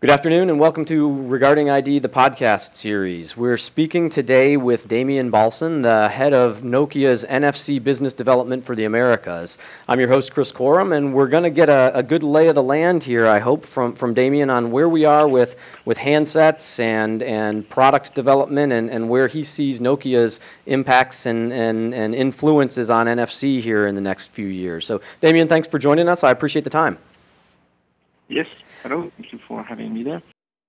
Good afternoon and welcome to Regarding ID, the podcast series. We're speaking today with Damien Balson, the head of Nokia's NFC business development for the Americas. I'm your host, Chris Corum, and we're going to get a good lay of the land here, I hope, from Damien on where we are with handsets and product development and where he sees Nokia's impacts and influences on NFC here in the next few years. So, Damien, thanks for joining us. I appreciate the time. Yes. Hello, thank you for having me there.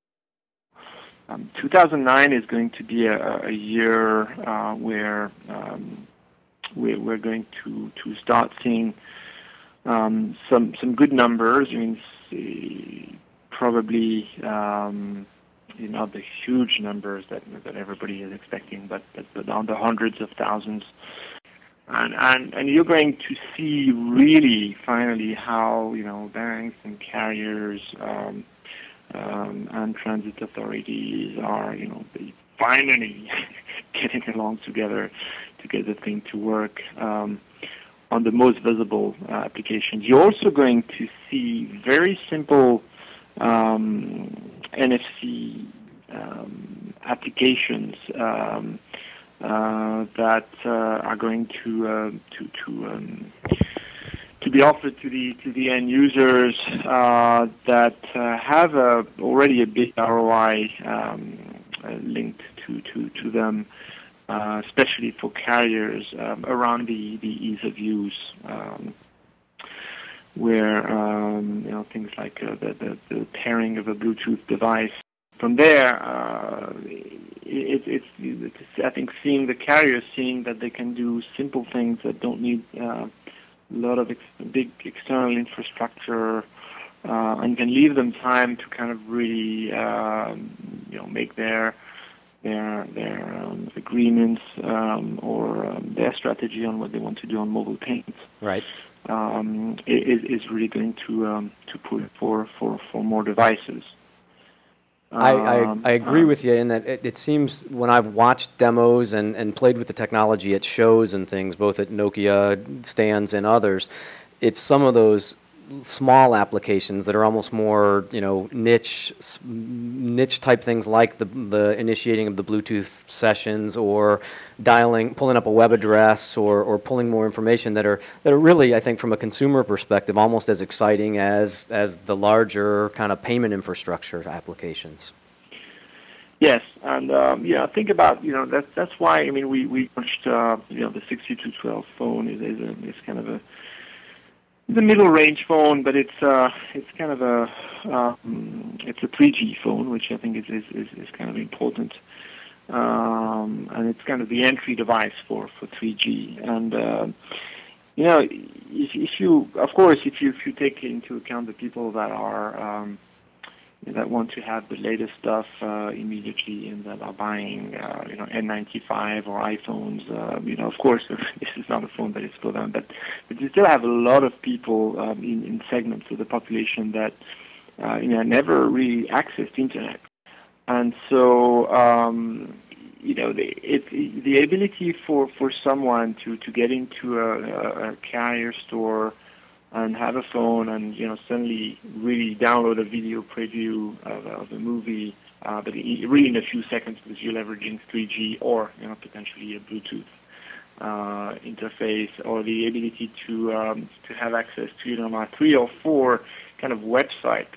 2009 is going to be a year where we're going to start seeing some good numbers. I mean, probably not the huge numbers that everybody is expecting, but on the hundreds of thousands. And you're going to see really finally how banks and carriers and transit authorities are finally getting along together to get the thing to work on the most visible applications. You're also going to see very simple NFC applications. That are going to be offered to the end users that have already a big ROI linked to them, especially for carriers around the ease of use, where things like the pairing of a Bluetooth device. From there, I think seeing the carriers seeing that they can do simple things that don't need a lot of big external infrastructure, and can leave them time to kind of really make their agreements or their strategy on what they want to do on mobile payments. Right. Is really going to pull for more devices. I agree with you in that it seems when I've watched demos and played with the technology at shows and things, both at Nokia stands and others, it's some of those small applications that are almost more niche type things like the initiating of the Bluetooth sessions or pulling up a web address or pulling more information that are really, I think, from a consumer perspective, almost as exciting as the larger kind of payment infrastructure applications. Yes, and think about that's why we launched the 6212 phone is kind of the middle range phone, but it's kind of it's a 3G phone, which I think is kind of important, and it's kind of the entry device for 3G. And if you take into account the people that are that want to have the latest stuff immediately and that are buying N95 or iPhones, of course this is not a phone that is for them, but you still have a lot of people in segments of the population that never really accessed internet, and so the ability for someone to get into a carrier store and have a phone and suddenly really download a video preview of a movie, but really in a few seconds because you're leveraging 3G or potentially a Bluetooth interface, or the ability to have access to 3 or 4 kind of website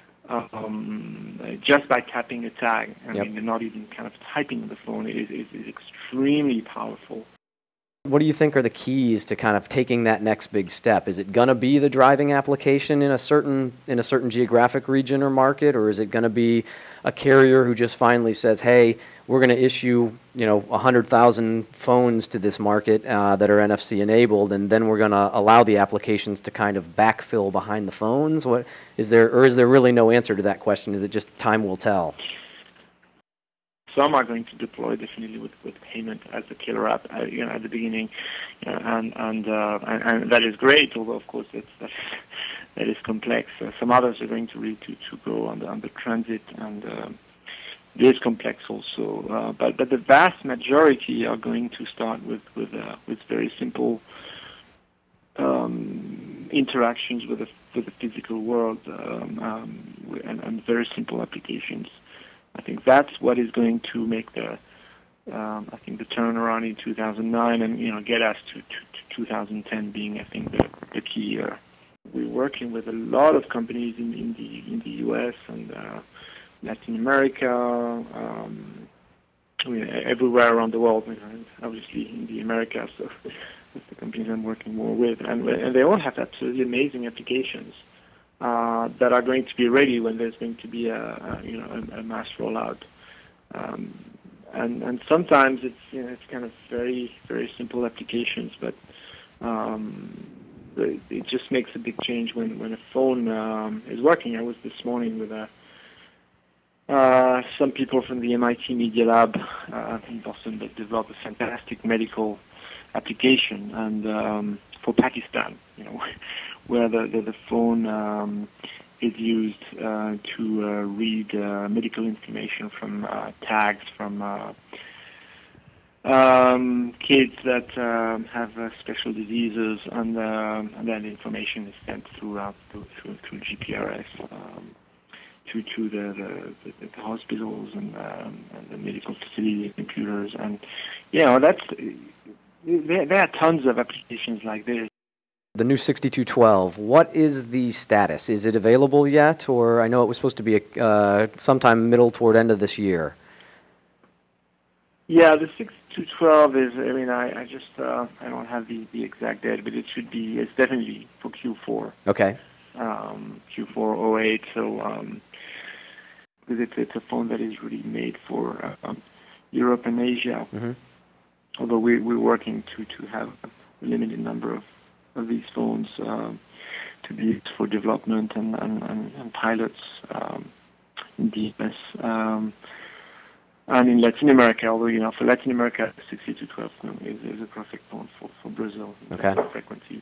just by tapping a tag. Not even kind of typing on the phone is extremely powerful. What do you think are the keys to kind of taking that next big step? Is it going to be the driving application in a certain geographic region or market, or is it going to be a carrier who just finally says, "Hey, we're going to issue 100,000 phones to this market that are NFC enabled, and then we're going to allow the applications to kind of backfill behind the phones"? Is there really no answer to that question? Is it just time will tell? Some are going to deploy definitely with payment as a killer app, at the beginning, and that is great. Although of course that is complex. Some others are going to really to go on the transit, and it is complex also. But the vast majority are going to start with very simple interactions with the physical world and very simple applications. I think that's what is going to make the turnaround in 2009 and get us to 2010 being, I think, the key year. We're working with a lot of companies in the U.S. and Latin America, everywhere around the world. Obviously in the Americas, so that's the companies I'm working more with, and they all have absolutely amazing applications that are going to be ready when there's going to be a mass rollout. And sometimes it's kind of very, very simple applications, but it just makes a big change when a phone is working. I was this morning with some people from the MIT Media Lab in Boston that developed a fantastic medical application and for Pakistan, where the phone is used to read medical information from tags from kids that have special diseases, and then information is sent through GPRS to the hospitals and the medical facility computers, and there are tons of applications like this. The new 6212, what is the status? Is it available yet, or I know it was supposed to be sometime middle toward end of this year? Yeah, the 6212 is, I don't have the exact date, but it's definitely for Q4. Okay. Q4 08, so because it's a phone that is really made for Europe and Asia. Mm-hmm. Although we're working to have a limited number of these phones to be used for development and pilots in the US and in Latin America. Although for Latin America, 6212 is a perfect phone for Brazil. Okay. Frequencies.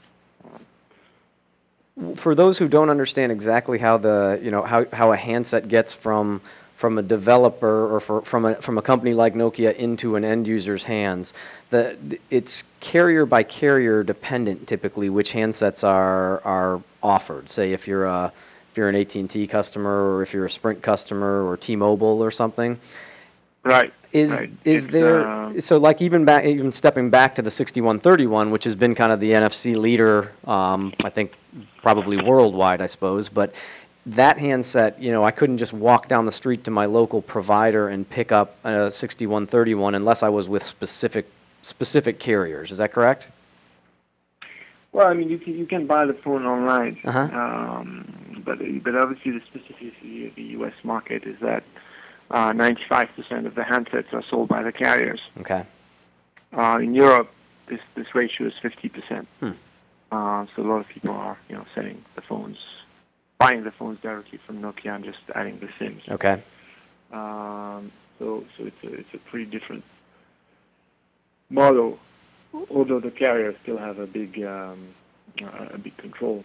For those who don't understand exactly how how a handset gets from a developer or from a company like Nokia into an end user's hands, it's carrier by carrier dependent typically which handsets are offered. Say if you're an AT&T customer, or if you're a Sprint customer, or T-Mobile or something. Right. Is there so like even stepping back to the 6131, which has been kind of the NFC leader, I think probably worldwide, I suppose, but that handset, I couldn't just walk down the street to my local provider and pick up a 6131 unless I was with specific carriers. Is that correct? Well, you can buy the phone online, Uh-huh. but obviously the specificity of the U.S. market is that 95% of the handsets are sold by the carriers. Okay. In Europe, this ratio is 50%. Hmm. So a lot of people are selling the phones, buying the phones directly from Nokia and just adding the SIMs. Okay. So it's a pretty different model, although the carriers still have a big control.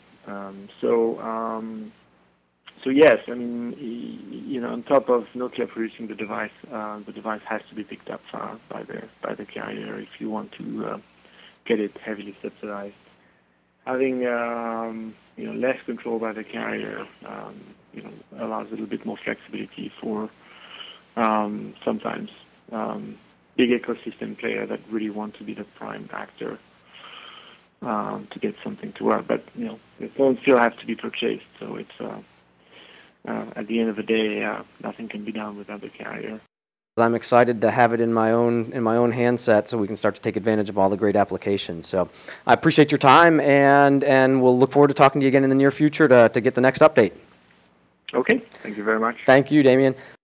So yes, on top of Nokia producing the device has to be picked up by the carrier if you want to get it heavily subsidized. Having less control by the carrier allows a little bit more flexibility for sometimes big ecosystem player that really want to be the prime actor to get something to work. But the phones still have to be purchased, so it's at the end of the day, nothing can be done without the carrier. I'm excited to have it in my own handset so we can start to take advantage of all the great applications. So I appreciate your time, and we'll look forward to talking to you again in the near future to get the next update. Okay, thank you very much. Thank you, Damien.